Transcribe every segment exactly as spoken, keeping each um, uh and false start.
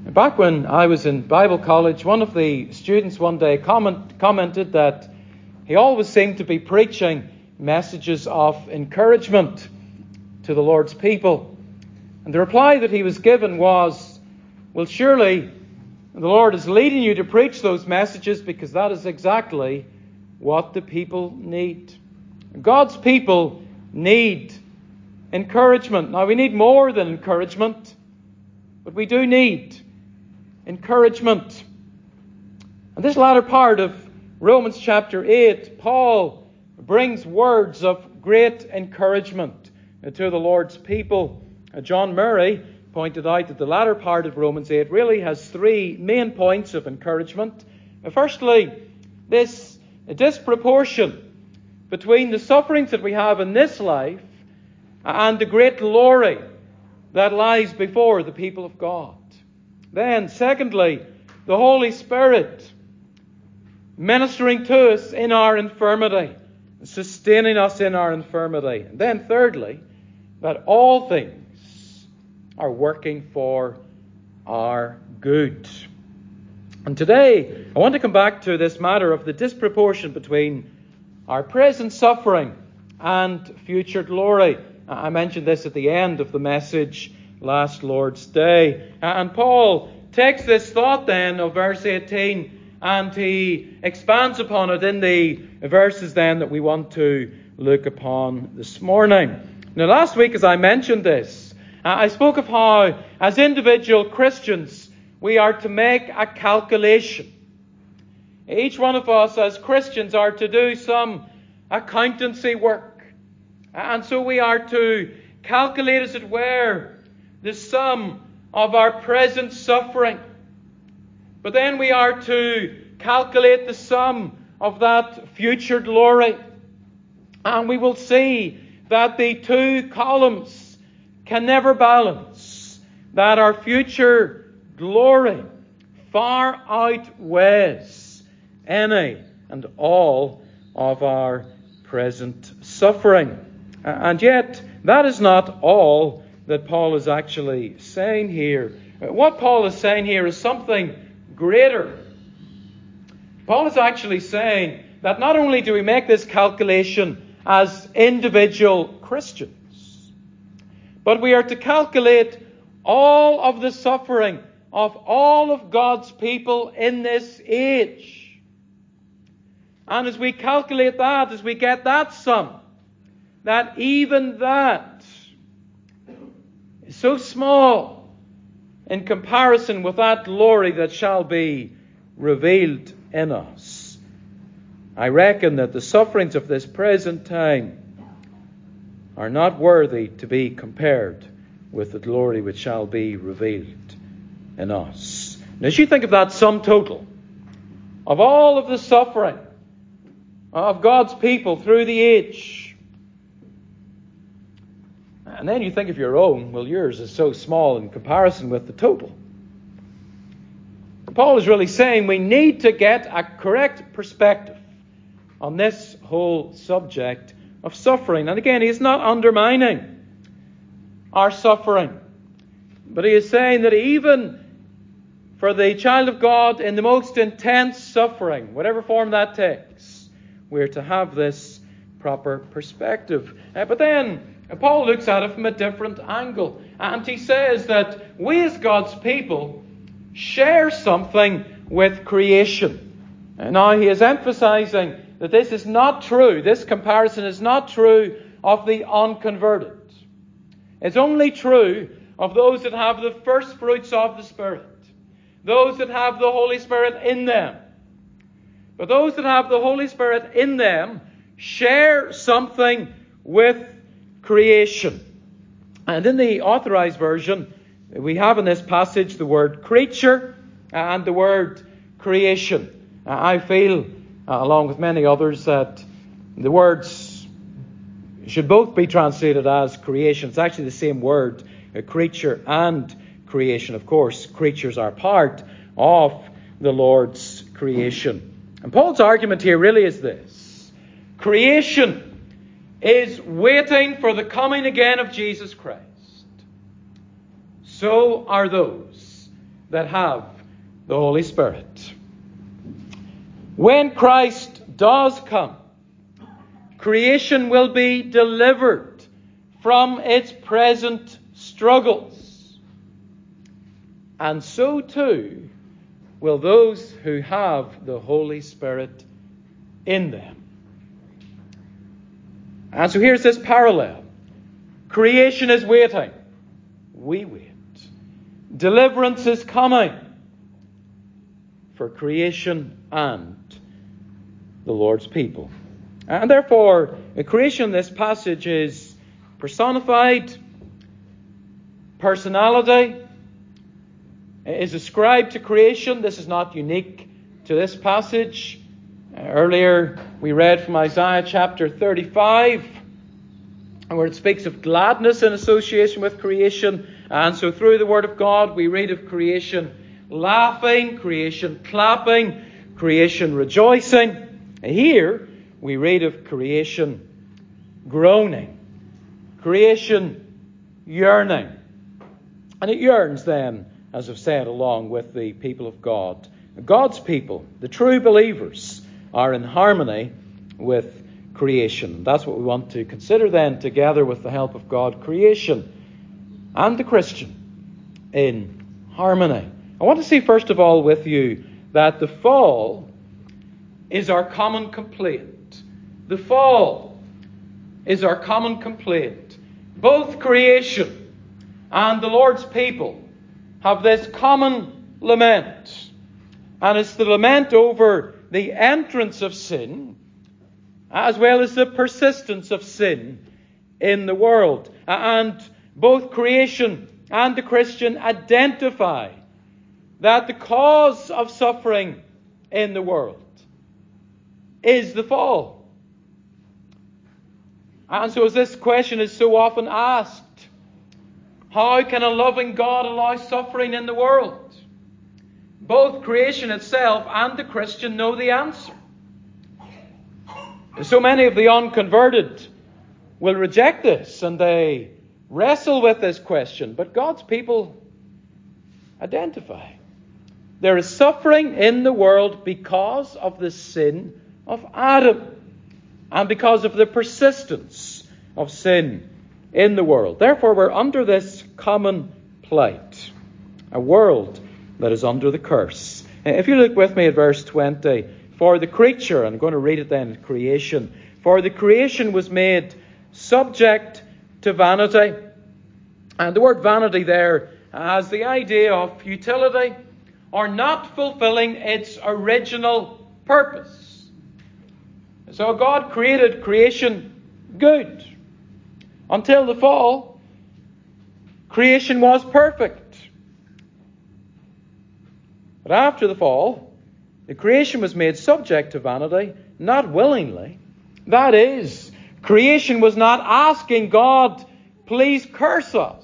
Back when I was in Bible college, one of the students one day comment, commented that he always seemed to be preaching messages of encouragement to the Lord's people. And the reply that he was given was, well, surely the Lord is leading you to preach those messages because that is exactly what the people need. God's people need encouragement. Now, we need more than encouragement, but we do need encouragement. And this latter part of Romans chapter eight, Paul brings words of great encouragement to the Lord's people. John Murray pointed out that the latter part of Romans eight really has three main points of encouragement. Firstly, this disproportion between the sufferings that we have in this life and the great glory that lies before the people of God. Then, secondly, the Holy Spirit ministering to us in our infirmity, sustaining us in our infirmity. And then, thirdly, that all things are working for our good. And today, I want to come back to this matter of the disproportion between our present suffering and future glory. I mentioned this at the end of the message last Lord's Day. And Paul takes this thought then of verse eighteen and he expands upon it in the verses then that we want to look upon this morning. Now, last week as I mentioned this, I spoke of how as individual Christians we are to make a calculation. Each one of us as Christians are to do some accountancy work. And so we are to calculate, as it were, the sum of our present suffering. But then we are to calculate the sum of that future glory. And we will see that the two columns can never balance, that our future glory far outweighs any and all of our present suffering. And yet, that is not all that Paul is actually saying here. What Paul is saying here is something greater. Paul is actually saying that not only do we make this calculation as individual Christians, but we are to calculate all of the suffering of all of God's people in this age. And as we calculate that, as we get that sum, that even that is so small in comparison with that glory that shall be revealed in us. I reckon that the sufferings of this present time are not worthy to be compared with the glory which shall be revealed in us. Now, as you think of that sum total of all of the suffering of God's people through the age, and then you think of your own, well, yours is so small in comparison with the total. Paul is really saying we need to get a correct perspective on this whole subject of suffering. And again, he is not undermining our suffering, but he is saying that even for the child of God in the most intense suffering, whatever form that takes, we're to have this proper perspective. Uh, but then Paul looks at it from a different angle. And he says that we as God's people share something with creation. And now he is emphasizing that this is not true. This comparison is not true of the unconverted. It's only true of those that have the first fruits of the Spirit. Those that have the Holy Spirit in them. But those that have the Holy Spirit in them share something with creation. And in the Authorized Version, we have in this passage the word creature and the word creation. I feel, uh, along with many others, that the words should both be translated as creation. It's actually the same word, a creature and creation. Of course, creatures are part of the Lord's creation. And Paul's argument here really is this. Creation is waiting for the coming again of Jesus Christ. So are those that have the Holy Spirit. When Christ does come, creation will be delivered from its present struggles. And so too will those who have the Holy Spirit in them. And so here's this parallel. Creation is waiting. We wait. Deliverance is coming for creation and the Lord's people. And therefore, the creation in this passage is personified. Personality is ascribed to creation. This is not unique to this passage. Uh, earlier, we read from Isaiah chapter thirty-five, where it speaks of gladness in association with creation. And so through the Word of God, we read of creation laughing, creation clapping, creation rejoicing. Here, we read of creation groaning, creation yearning. And it yearns then, as I've said, along with the people of God. God's people, the true believers, are in harmony with creation. That's what we want to consider then, together with the help of God, creation and the Christian in harmony. I want to see first of all with you that the fall is our common complaint. The fall is our common complaint. Both creation and the Lord's people have this common lament. And it's the lament over the entrance of sin, as well as the persistence of sin in the world. And both creation and the Christian identify that the cause of suffering in the world is the fall. And so as this question is so often asked, how can a loving God allow suffering in the world? Both creation itself and the Christian know the answer. So many of the unconverted will reject this, and they wrestle with this question. But God's people identify. There is suffering in the world because of the sin of Adam, and because of the persistence of sin in the world. Therefore, we're under this common plight, a world that is under the curse. If you look with me at verse twenty, for the creature, I'm going to read it then, creation, for the creation was made subject to vanity. And the word vanity there has the idea of futility or not fulfilling its original purpose. So God created creation good. Until the fall, creation was perfect. But after the fall, the creation was made subject to vanity, not willingly. That is, creation was not asking God, please curse us.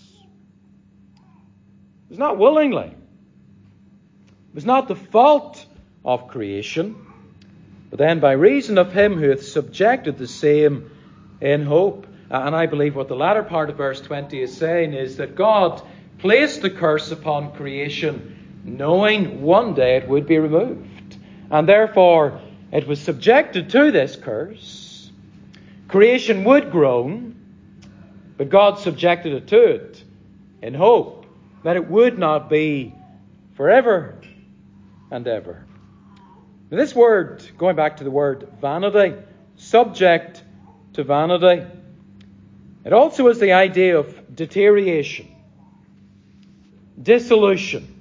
It was not willingly. It was not the fault of creation, but then by reason of him who hath subjected the same in hope. And I believe what the latter part of verse twenty is saying is that God placed the curse upon creation, knowing one day it would be removed. And therefore, it was subjected to this curse. Creation would groan, but God subjected it to it in hope that it would not be forever and ever. Now, this word, going back to the word vanity, subject to vanity, it also has the idea of deterioration, dissolution.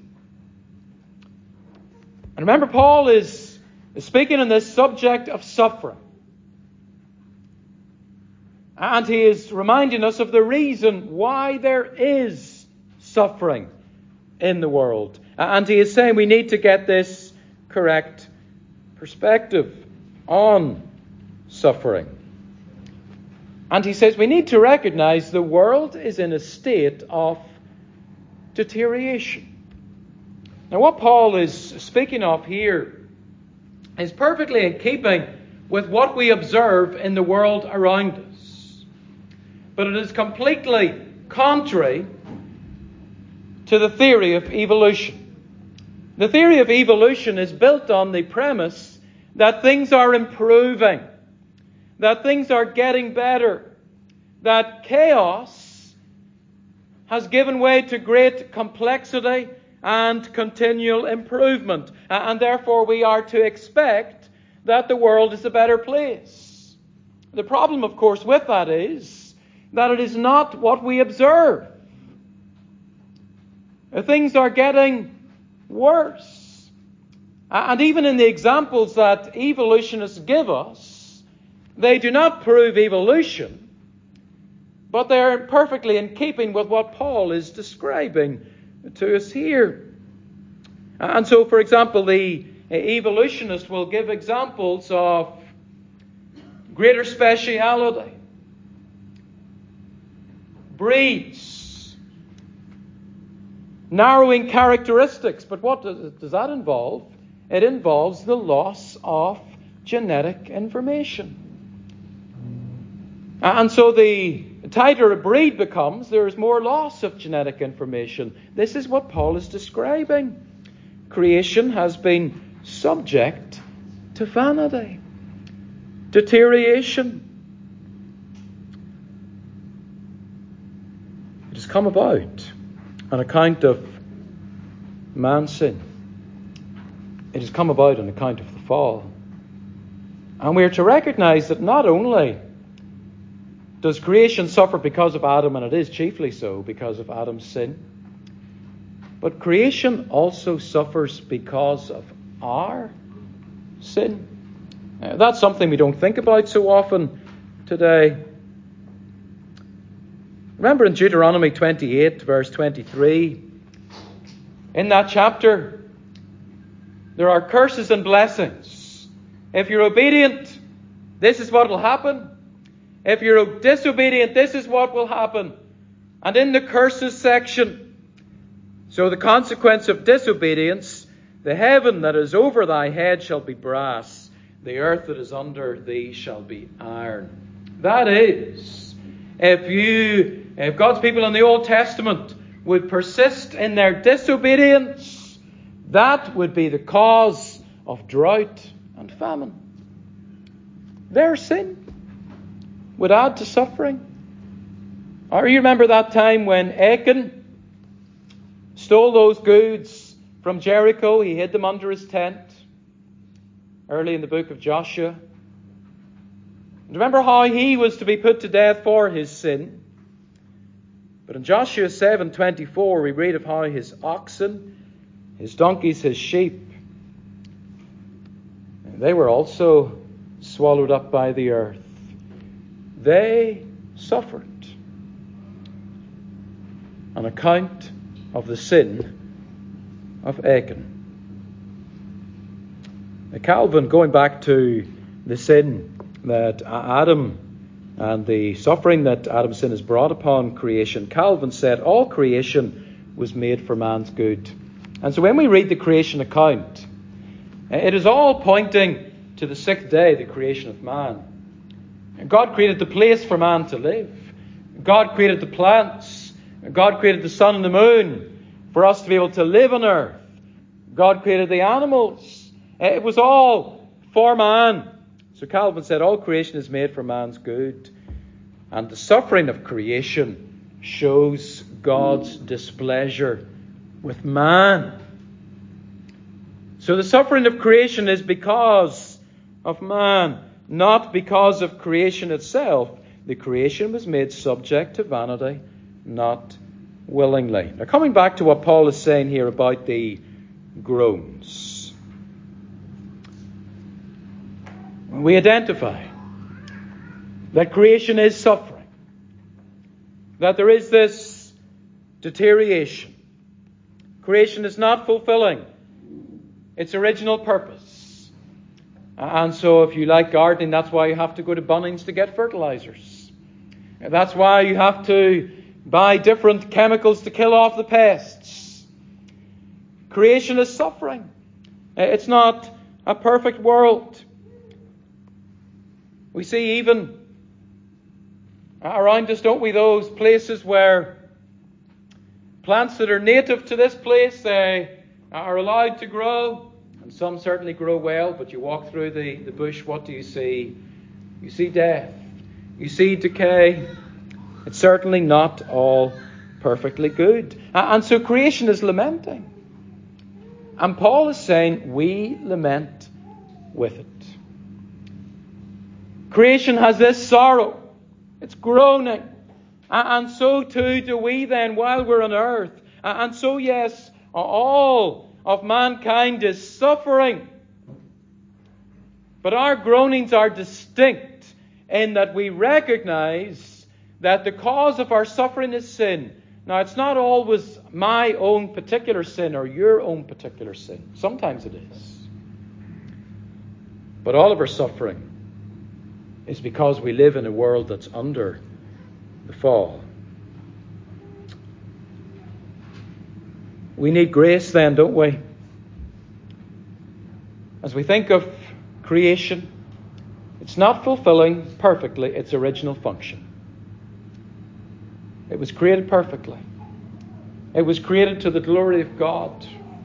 And remember, Paul is speaking on this subject of suffering. And he is reminding us of the reason why there is suffering in the world. And he is saying we need to get this correct perspective on suffering. And he says we need to recognize the world is in a state of deterioration. Now, what Paul is speaking of here is perfectly in keeping with what we observe in the world around us. But it is completely contrary to the theory of evolution. The theory of evolution is built on the premise that things are improving, that things are getting better, that chaos has given way to great complexity and continual improvement. And therefore we are to expect that the world is a better place. The problem, of course, with that is that it is not what we observe. Things are getting worse. And even in the examples that evolutionists give us, they do not prove evolution, but they are perfectly in keeping with what Paul is describing to us here. And so, for example, the evolutionist will give examples of greater speciality, breeds, narrowing characteristics. But what does, does that involve? It involves the loss of genetic information. And so the tighter a breed becomes, there is more loss of genetic information. This is what Paul is describing. Creation has been subject to vanity, deterioration. It has come about on account of man's sin. It has come about on account of the fall. And we are to recognize that not only does creation suffer because of Adam, and it is chiefly so because of Adam's sin, but creation also suffers because of our sin. Uh, that's something we don't think about so often today. Remember in Deuteronomy twenty-eight, verse twenty-three, in that chapter, there are curses and blessings. If you're obedient, this is what will happen. If you're disobedient, this is what will happen. And in the curses section, so the consequence of disobedience, the heaven that is over thy head shall be brass, the earth that is under thee shall be iron. That is, if you, if God's people in the Old Testament would persist in their disobedience, that would be the cause of drought and famine. Their sin would add to suffering. Or you remember that time when Achan stole those goods from Jericho. He hid them under his tent early in the book of Joshua. And remember how he was to be put to death for his sin. But in Joshua seven twenty-four we read of how his oxen, his donkeys, his sheep, they were also swallowed up by the earth. They suffered on account of the sin of Achan. Now, Calvin, going back to the sin that Adam and the suffering that Adam's sin has brought upon creation, Calvin said all creation was made for man's good. And so when we read the creation account, it is all pointing to the sixth day, the creation of man. God created the place for man to live. God created the plants. God created the sun and the moon for us to be able to live on earth. God created the animals. It was all for man. So Calvin said all creation is made for man's good. And the suffering of creation shows God's displeasure with man. So the suffering of creation is because of man, not because of creation itself. The creation was made subject to vanity, not willingly. Now, coming back to what Paul is saying here about the groans. We identify that creation is suffering, that there is this deterioration. Creation is not fulfilling its original purpose. And so if you like gardening, that's why you have to go to Bunnings to get fertilizers. That's why you have to buy different chemicals to kill off the pests. Creation is suffering. It's not a perfect world. We see even around us, don't we, those places where plants that are native to this place, they are allowed to grow, and some certainly grow well, but you walk through the, the bush, what do you see? You see death. You see decay. It's certainly not all perfectly good. And so creation is lamenting. And Paul is saying we lament with it. Creation has this sorrow. It's groaning. And so too do we then while we're on earth. And so yes, all of mankind is suffering. But our groanings are distinct in that we recognize that the cause of our suffering is sin. Now, it's not always my own particular sin or your own particular sin. Sometimes it is. But all of our suffering is because we live in a world that's under the fall. We need grace then, don't we? As we think of creation, it's not fulfilling perfectly its original function. It was created perfectly. It was created to the glory of God.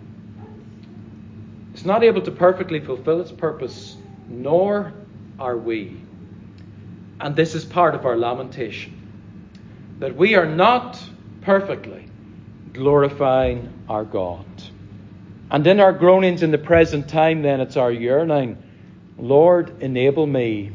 It's not able to perfectly fulfill its purpose, nor are we. And this is part of our lamentation, that we are not perfectly glorifying our God. And in our groanings in the present time, then, it's our yearning, Lord, enable me,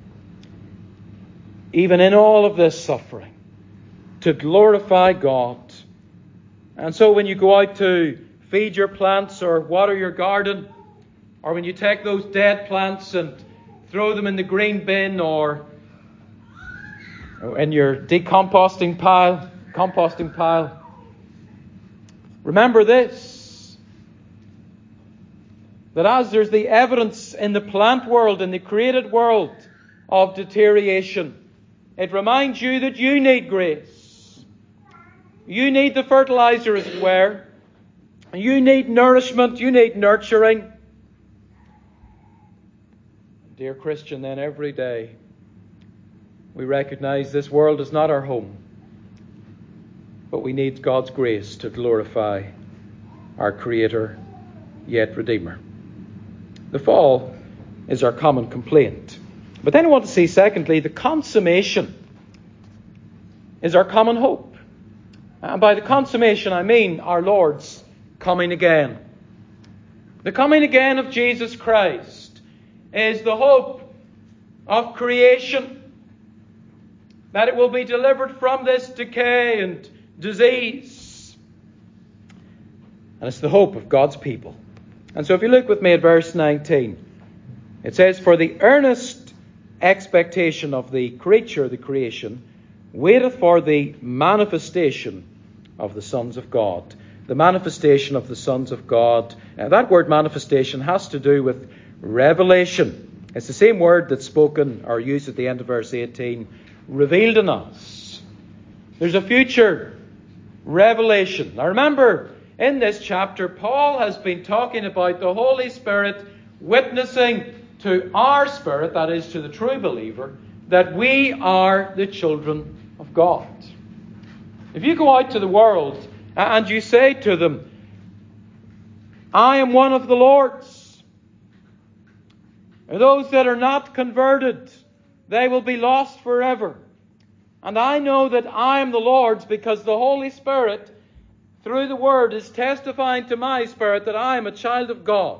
even in all of this suffering, to glorify God. And so when you go out to feed your plants or water your garden, or when you take those dead plants and throw them in the green bin or in your decomposting pile, composting pile, remember this, that as there's the evidence in the plant world, in the created world of deterioration, it reminds you that you need grace. You need the fertilizer, as it were. You need nourishment. You need nurturing. Dear Christian, then every day we recognize this world is not our home, but we need God's grace to glorify our Creator, yet Redeemer. The fall is our common complaint. But then I want to see, secondly, the consummation is our common hope. And by the consummation, I mean our Lord's coming again. The coming again of Jesus Christ is the hope of creation, that it will be delivered from this decay and disease. And it's the hope of God's people. And so if you look with me at verse nineteen, it says, "For the earnest expectation of the creature, the creation, waiteth for the manifestation of the sons of God." The manifestation of the sons of God. Now, that word manifestation has to do with revelation. It's the same word that's spoken or used at the end of verse eighteen, revealed in us. There's a future revelation. Now remember, in this chapter, Paul has been talking about the Holy Spirit witnessing to our spirit, that is to the true believer, that we are the children of God. If you go out to the world and you say to them, I am one of the Lord's, and those that are not converted, they will be lost forever. And I know that I am the Lord's because the Holy Spirit, through the Word, is testifying to my spirit that I am a child of God.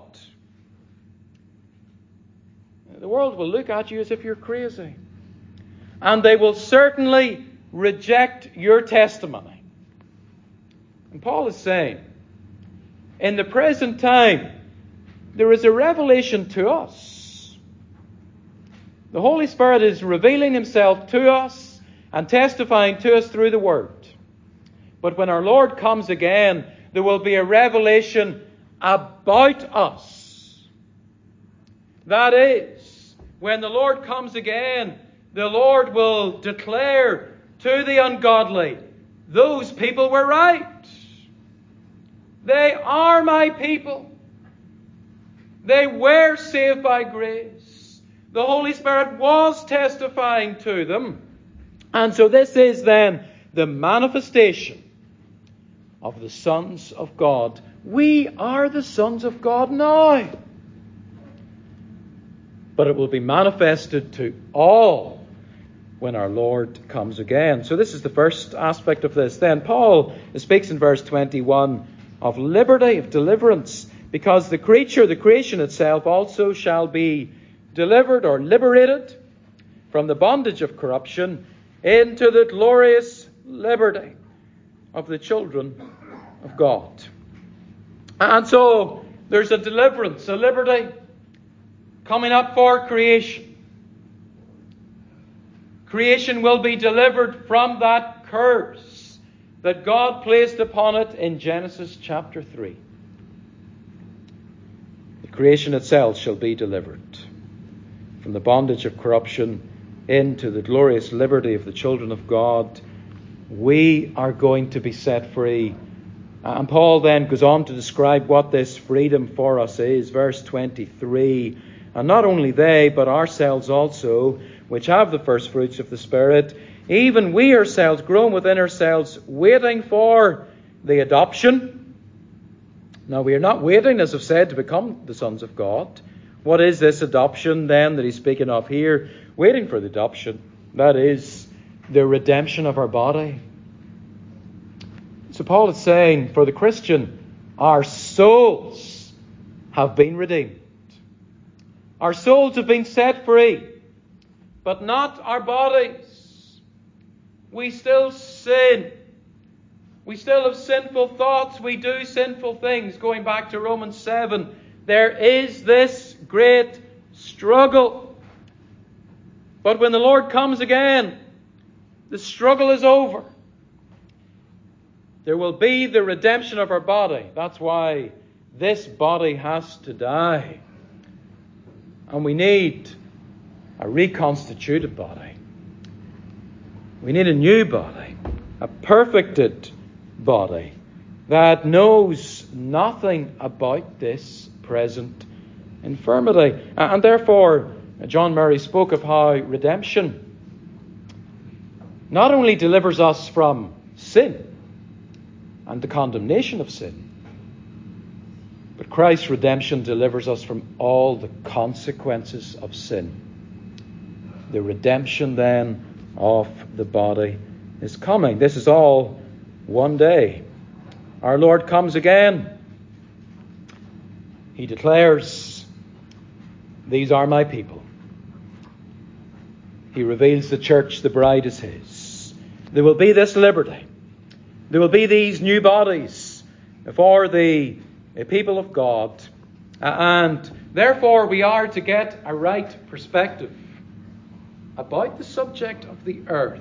The world will look at you as if you're crazy. And they will certainly reject your testimony. And Paul is saying, in the present time, there is a revelation to us. The Holy Spirit is revealing Himself to us and testifying to us through the Word. But when our Lord comes again, there will be a revelation about us. That is, when the Lord comes again, the Lord will declare to the ungodly, those people were right. They are my people. They were saved by grace. The Holy Spirit was testifying to them. And so this is then the manifestation of the sons of God. We are the sons of God now. But it will be manifested to all when our Lord comes again. So this is the first aspect of this. Then Paul speaks in verse twenty-one of liberty, of deliverance, because the creature, the creation itself, also shall be delivered or liberated from the bondage of corruption into the glorious liberty of the children of God. And so there's a deliverance, a liberty coming up for creation. Creation will be delivered from that curse that God placed upon it in Genesis chapter three. The creation itself shall be delivered from the bondage of corruption into the glorious liberty of the children of God. We are going to be set free. And Paul then goes on to describe what this freedom for us is. Verse twenty-three, and not only they, but ourselves also, which have the first fruits of the Spirit, even we ourselves groan within ourselves, waiting for the adoption. Now we are not waiting, as I've said, to become the sons of God. What is this adoption then that he's speaking of here? Waiting for the adoption. That is the redemption of our body. So Paul is saying, for the Christian, our souls have been redeemed. Our souls have been set free, but not our bodies. We still sin. We still have sinful thoughts. We do sinful things. Going back to Romans seven, there is this great struggle. But when the Lord comes again, the struggle is over. There will be the redemption of our body. That's why this body has to die. And we need a reconstituted body. We need a new body, a perfected body that knows nothing about this present infirmity. And therefore, John Murray spoke of how redemption not only delivers us from sin and the condemnation of sin, but Christ's redemption delivers us from all the consequences of sin. The redemption then of the body is coming. This is all one day. Our Lord comes again. He declares, "These are my people." He reveals the church, the bride is his. There will be this liberty. There will be these new bodies for the people of God. And therefore we are to get a right perspective about the subject of the earth.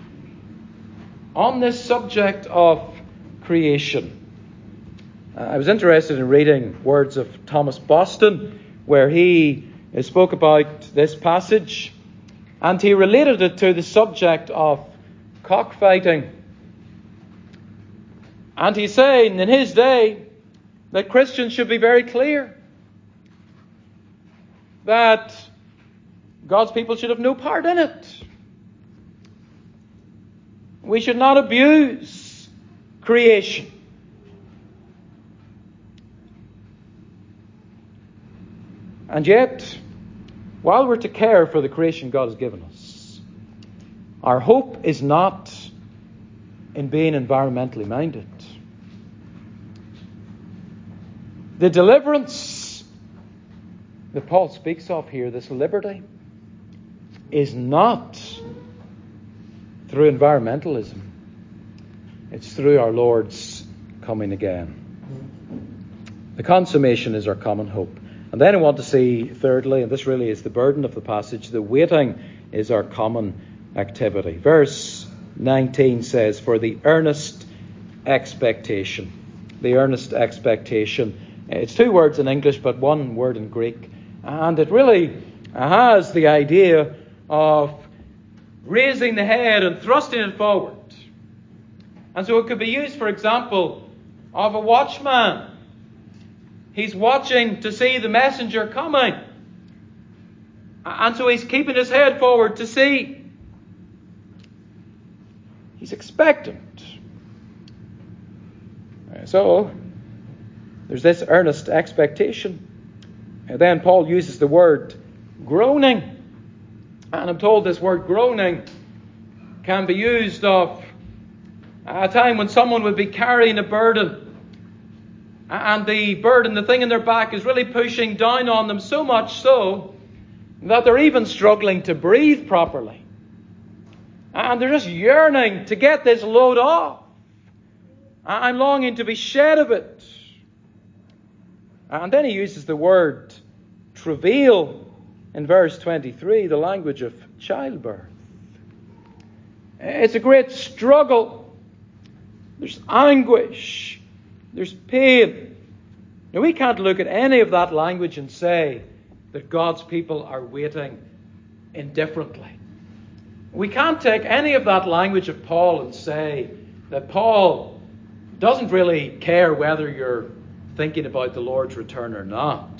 On this subject of creation. I was interested in reading words of Thomas Boston, where he spoke about this passage, and he related it to the subject of cockfighting. And he's saying in his day that Christians should be very clear that God's people should have no part in it. We should not abuse creation. And yet, while we're to care for the creation God has given us, our hope is not in being environmentally minded. The deliverance that Paul speaks of here, this liberty, is not through environmentalism. It's through our Lord's coming again. The consummation is our common hope. And then I want to see, thirdly, and this really is the burden of the passage, the waiting is our common activity. Verse nineteen says, for the earnest expectation. The earnest expectation. It's two words in English, but one word in Greek. And it really has the idea of raising the head and thrusting it forward. And so it could be used, for example, of a watchman. He's watching to see the messenger coming. And so he's keeping his head forward to see. He's expectant. So, there's this earnest expectation. And then Paul uses the word groaning. And I'm told this word groaning can be used of a time when someone would be carrying a burden. And the burden, the thing in their back, is really pushing down on them, so much so that they're even struggling to breathe properly. And they're just yearning to get this load off. I'm longing to be shed of it. And then he uses the word travail in verse twenty-three, the language of childbirth. It's a great struggle. There's anguish. There's pain. Now, we can't look at any of that language and say that God's people are waiting indifferently. We can't take any of that language of Paul and say that Paul doesn't really care whether you're thinking about the Lord's return or not.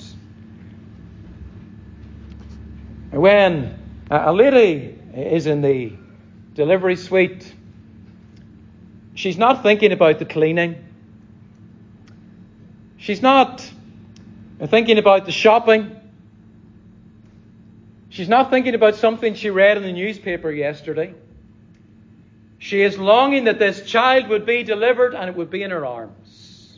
When a lady is in the delivery suite, she's not thinking about the cleaning. She's not thinking about the shopping. She's not thinking about something she read in the newspaper yesterday. She is longing that this child would be delivered and it would be in her arms.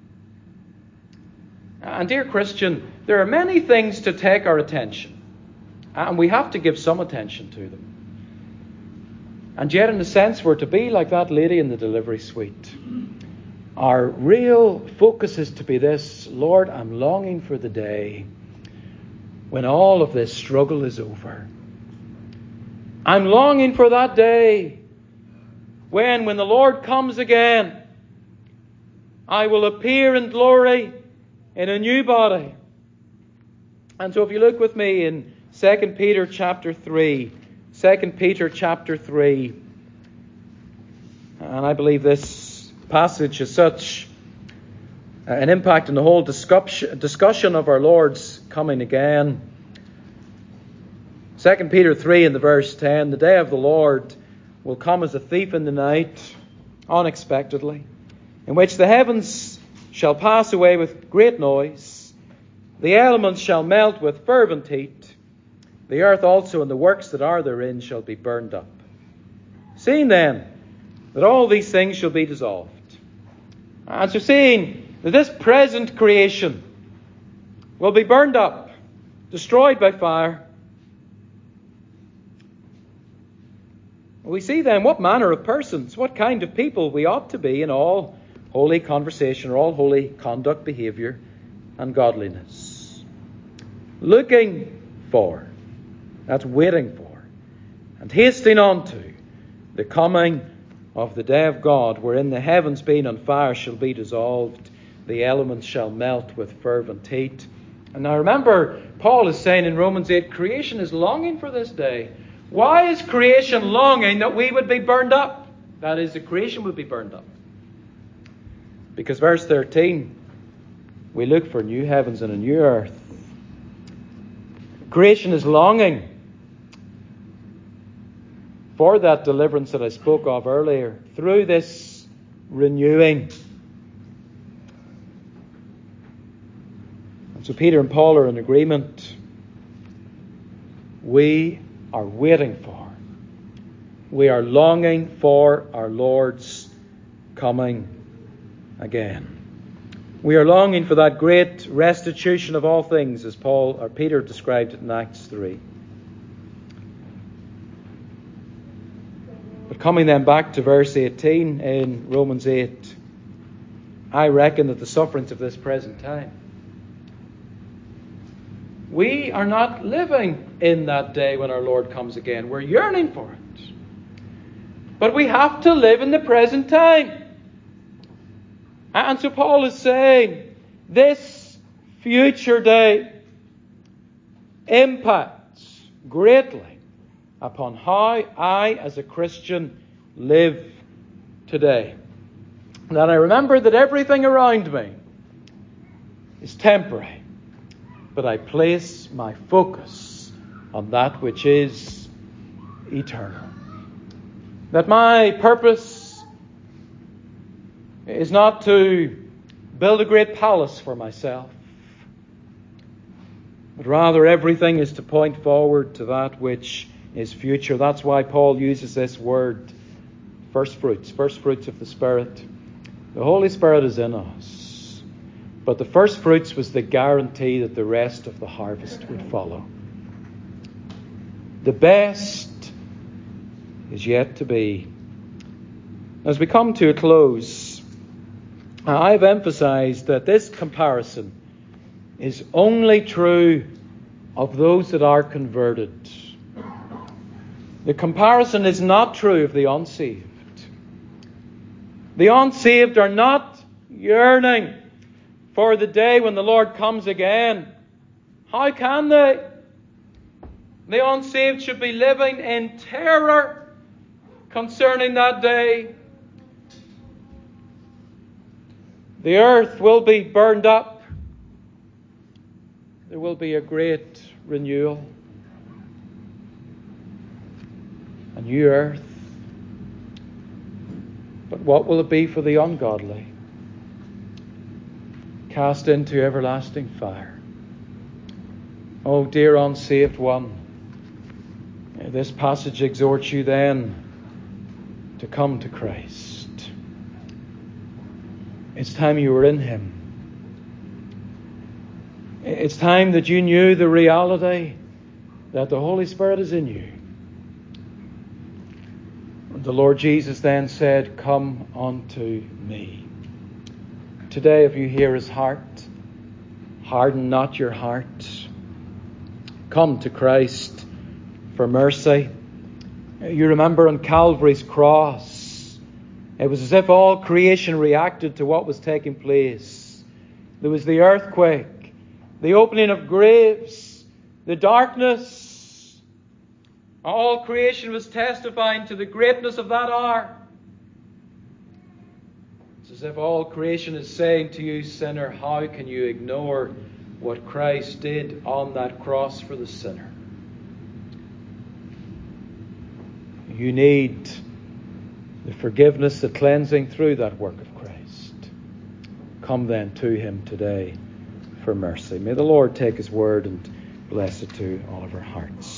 And dear Christian, there are many things to take our attention. And we have to give some attention to them. And yet, in a sense, we're to be like that lady in the delivery suite. Our real focus is to be this: Lord, I'm longing for the day when all of this struggle is over. I'm longing for that day when, when the Lord comes again, I will appear in glory in a new body. And so if you look with me in Second Peter chapter three, Second Peter chapter three, and I believe this passage has such an impact on the whole discussion of our Lord's coming again. Second Peter three in the verse ten, the day of the Lord will come as a thief in the night, unexpectedly, in which the heavens shall pass away with great noise, the elements shall melt with fervent heat, the earth also and the works that are therein shall be burned up. Seeing then that all these things shall be dissolved. And so seeing that this present creation will be burned up, destroyed by fire, we see then what manner of persons, what kind of people we ought to be in all holy conversation or all holy conduct, behavior, and godliness. Looking for, that's waiting for, and hasting on to the coming of the day of God, wherein the heavens being on fire shall be dissolved, the elements shall melt with fervent heat. And now remember, Paul is saying in Romans eight, creation is longing for this day. Why is creation longing that we would be burned up? That is, the creation would be burned up. Because verse thirteen, we look for new heavens and a new earth. Creation is longing for that deliverance that I spoke of earlier, through this renewing. And so Peter and Paul are in agreement. We are waiting for, we are longing for our Lord's coming again. We are longing for that great restitution of all things, as Paul or Peter described it in Acts three. But coming then back to verse eighteen in Romans eight, I reckon that the sufferings of this present time, we are not living in that day when our Lord comes again. We're yearning for it. But we have to live in the present time. And so Paul is saying this future day impacts greatly upon how I, as a Christian, live today. And I remember that everything around me is temporary. But I place my focus on that which is eternal. That my purpose is not to build a great palace for myself, but rather everything is to point forward to that which is future. That's why Paul uses this word, first fruits, first fruits of the Spirit. The Holy Spirit is in us, but the first fruits was the guarantee that the rest of the harvest would follow. The best is yet to be. As we come to a close, I've emphasized that this comparison is only true of those that are converted. The comparison is not true of the unsaved. The unsaved are not yearning for the day when the Lord comes again. How can they? The unsaved should be living in terror concerning that day. The earth will be burned up. There will be a great renewal. A new earth. But what will it be for the ungodly? Cast into everlasting fire. Oh, dear unsaved one, this passage exhorts you then to come to Christ. It's time you were in Him. It's time that you knew the reality that the Holy Spirit is in you. The Lord Jesus then said, "Come unto me." Today, if you hear His heart, harden not your heart. Come to Christ for mercy. You remember on Calvary's cross, it was as if all creation reacted to what was taking place. There was the earthquake, the opening of graves, the darkness. All creation was testifying to the greatness of that hour. It's as if all creation is saying to you, sinner, how can you ignore what Christ did on that cross for the sinner? You need the forgiveness, the cleansing through that work of Christ. Come then to Him today for mercy. May the Lord take His word and bless it to all of our hearts.